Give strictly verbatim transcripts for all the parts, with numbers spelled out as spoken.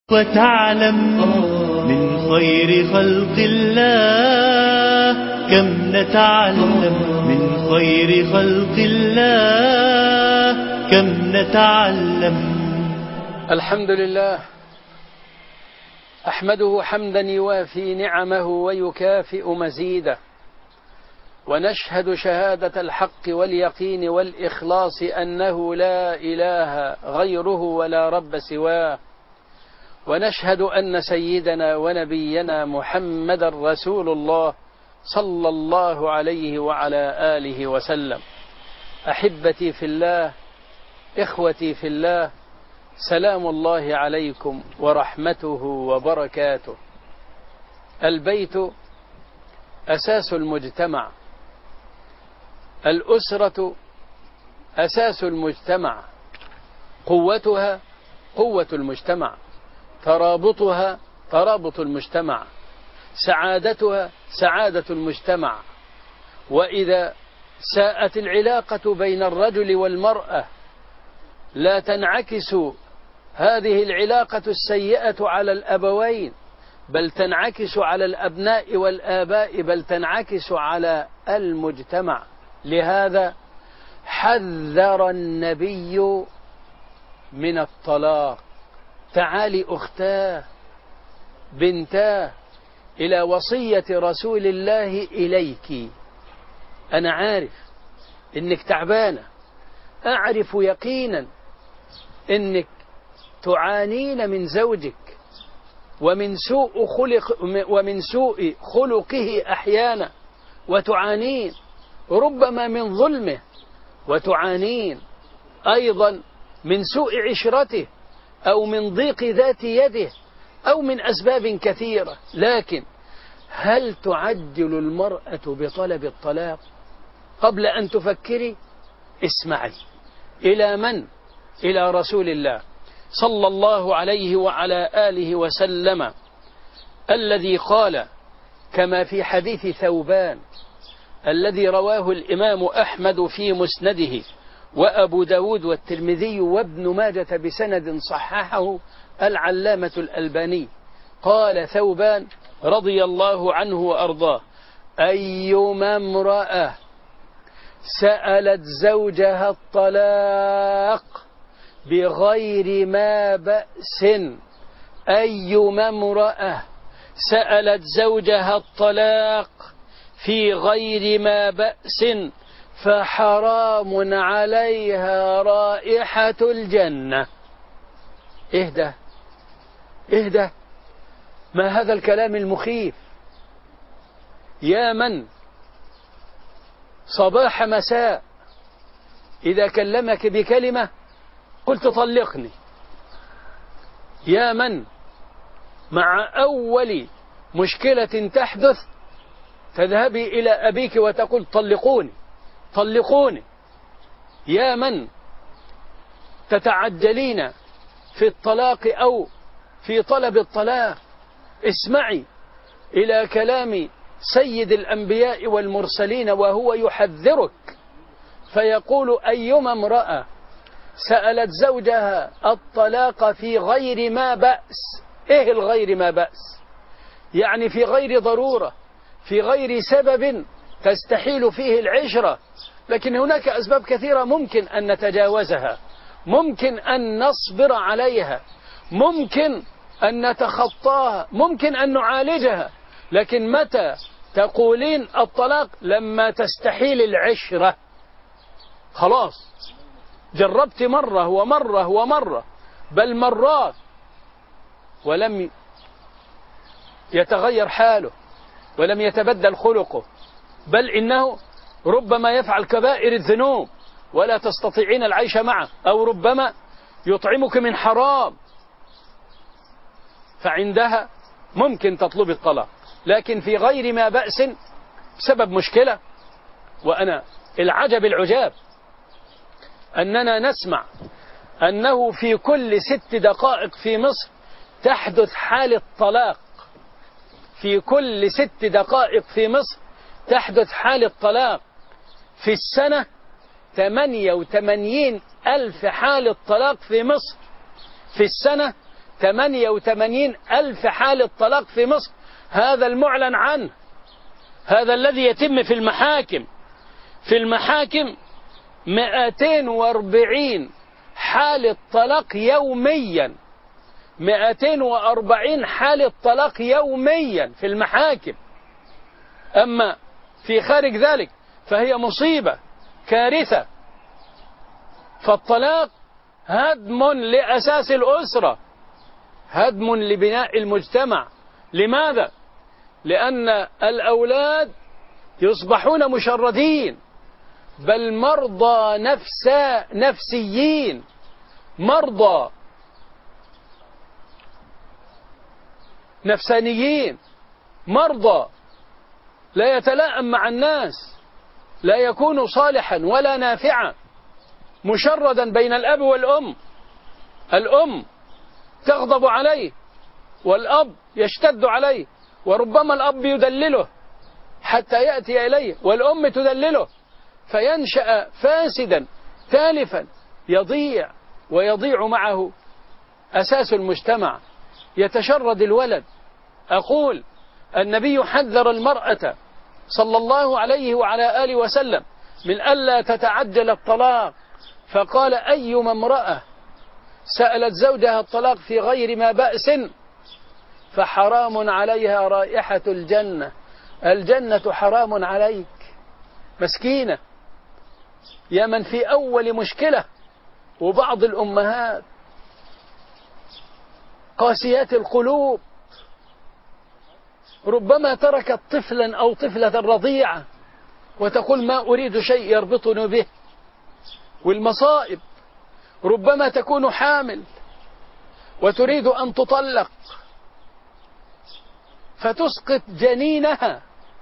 وتعلم من خير خلق الله كم نتعلم من خير خلق الله كم نتعلم. الحمد لله أحمده حمدا يوافي نعمه ويكافئ مزيده، ونشهد شهادة الحق واليقين والإخلاص أنه لا إله غيره ولا رب سواه، ونشهد أن سيدنا ونبينا محمد رسول الله صلى الله عليه وعلى آله وسلم. أحبتي في الله، إخوتي في الله، سلام الله عليكم ورحمته وبركاته. البيت أساس المجتمع، الأسرة أساس المجتمع، قوتها قوة المجتمع، ترابطها ترابط المجتمع، سعادتها سعادة المجتمع. وإذا ساءت العلاقة بين الرجل والمرأة لا تنعكس هذه العلاقة السيئة على الأبوين، بل تنعكس على الأبناء والآباء، بل تنعكس على المجتمع. لهذا حذر النبي من الطلاق. تعالي أختاه بنتاه إلى وصية رسول الله إليك. أنا عارف إنك تعبانة، أعرف يقينا إنك تعانين من زوجك ومن سوء خلق ومن سوء خلقه أحيانا، وتعانين ربما من ظلمه، وتعانين أيضا من سوء عشرته أو من ضيق ذات يده أو من أسباب كثيرة. لكن هل تعجل المرأة بطلب الطلاق قبل أن تفكري؟ اسمعي إلى من؟ إلى رسول الله صلى الله عليه وعلى آله وسلم، الذي قال كما في حديث ثوبان الذي رواه الإمام أحمد في مسنده وأبو داود والترمذي وابن ماجة بسند صححه العلامة الألباني. قال ثوبان رضي الله عنه وأرضاه: أيما امرأة سألت زوجها الطلاق بغير ما بأس أيما امرأة سألت زوجها الطلاق في غير ما بأس فحرام عليها رائحة الجنة. اهدى اهدى، ما هذا الكلام المخيف؟ يا من صباح مساء إذا كلمك بكلمة قلت طلقني، يا من مع أول مشكلة تحدث تذهبي إلى أبيك وتقول طلقوني طلقوني، يا من تتعجلين في الطلاق أو في طلب الطلاق، اسمعي إلى كلام سيد الأنبياء والمرسلين وهو يحذرك فيقول: أيما امرأة سألت زوجها الطلاق في غير ما بأس. إيه الغير ما بأس؟ يعني في غير ضرورة، في غير سبب تستحيل فيه العشرة، لكن هناك أسباب كثيرة ممكن أن نتجاوزها، ممكن أن نصبر عليها، ممكن أن نتخطاها، ممكن أن نعالجها. لكن متى تقولين الطلاق؟ لما تستحيل العشرة. خلاص جربت مرة ومرة ومرة بل مرات ولم يتغير حاله ولم يتبدل خلقه، بل إنه ربما يفعل كبائر الذنوب ولا تستطيعين العيش معه، أو ربما يطعمك من حرام، فعندها ممكن تطلب الطلاق. لكن في غير ما بأس بسبب مشكلة، وأنا العجب العجاب أننا نسمع أنه في كل ست دقائق في مصر تحدث حالة طلاق، في كل ست دقائق في مصر تحدث حالة طلاق. في السنة ثمانية وثمانين ألف حالة طلاق في مصر، في السنة ثمانية وثمانين ألف حالة طلاق في مصر، هذا المعلن عنه، هذا الذي يتم في المحاكم. في المحاكم مئتين وأربعين حالة طلاق يوميا، مئتين وأربعين حالة طلاق يوميا في المحاكم. أما في خارج ذلك فهي مصيبة، كارثة. فالطلاق هدم لأساس الأسرة، هدم لبناء المجتمع. لماذا؟ لأن الأولاد يصبحون مشردين، بل مرضى نفسا نفسيين، مرضى نفسانيين، مرضى لا يتلائم مع الناس، لا يكون صالحا ولا نافعا، مشردا بين الأب والأم. الأم تغضب عليه والأب يشتد عليه، وربما الأب يدلله حتى يأتي إليه، والأم تدلله، فينشأ فاسدا تالفا يضيع، ويضيع معه أساس المجتمع، يتشرد الولد. أقول النبي حذر المرأة صلى الله عليه وعلى آله وسلم من ألا تتعجل الطلاق، فقال: أيما امرأة سألت زوجها الطلاق في غير ما بأس فحرام عليها رائحة الجنة. الجنة حرام عليك. مسكينة، يا من في أول مشكلة. وبعض الأمهات قاسيات القلوب، ربما تركت طفلا أو طفلة رضيعة وتقول: ما أريد شيء يربطني به. والمصائب ربما تكون حامل وتريد أن تطلق، فتسقط جنينها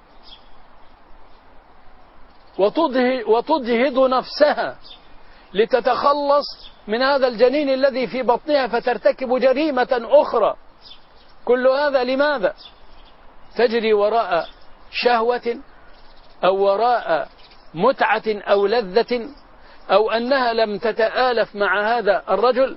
وتجهد نفسها لتتخلص من هذا الجنين الذي في بطنها، فترتكب جريمة أخرى. كل هذا لماذا؟ تجري وراء شهوة أو وراء متعة أو لذة، أو أنها لم تتآلف مع هذا الرجل.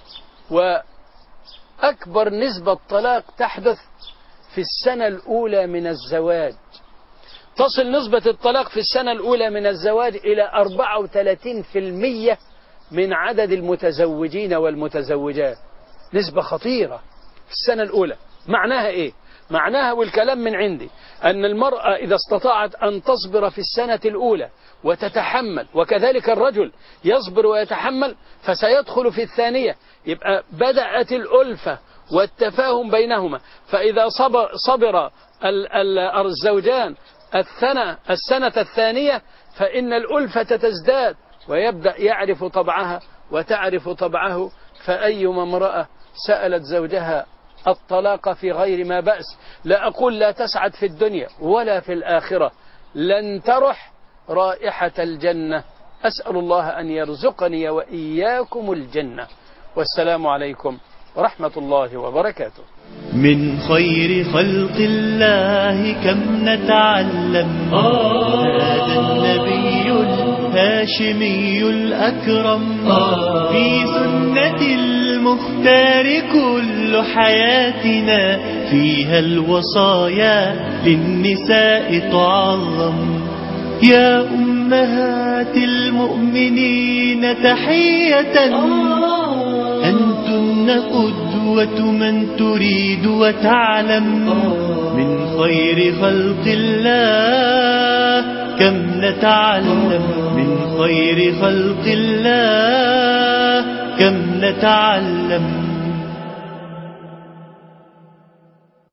وأكبر نسبة طلاق تحدث في السنة الأولى من الزواج. تصل نسبة الطلاق في السنة الأولى من الزواج إلى أربعة وثلاثين بالمئة من عدد المتزوجين والمتزوجات. نسبة خطيرة في السنة الأولى. معناها إيه؟ معناها، والكلام من عندي، أن المرأة إذا استطاعت أن تصبر في السنة الأولى وتتحمل، وكذلك الرجل يصبر ويتحمل، فسيدخل في الثانية. يبقى بدأت الألفة والتفاهم بينهما. فإذا صبر, صبر الزوجان السنة, السنة الثانية، فإن الألفة تزداد، ويبدأ يعرف طبعها وتعرف طبعه. فأيما امرأة سألت زوجها الطلاق في غير ما بأس، لا أقول لا تسعد في الدنيا ولا في الآخرة، لن ترح رائحة الجنة. أسأل الله أن يرزقني وإياكم الجنة. والسلام عليكم ورحمة الله وبركاته. من خير خلق الله كم نتعلم. هذا النبي الهاشمي الأكرم، في سنة المختار كل حياتنا، فيها الوصايا للنساء تعظم. يا أمهات المؤمنين تحية، أنتن قدوة من تريد وتعلم. من خير خلق الله كم نتعلم، من خير خلق الله كم نتعلم.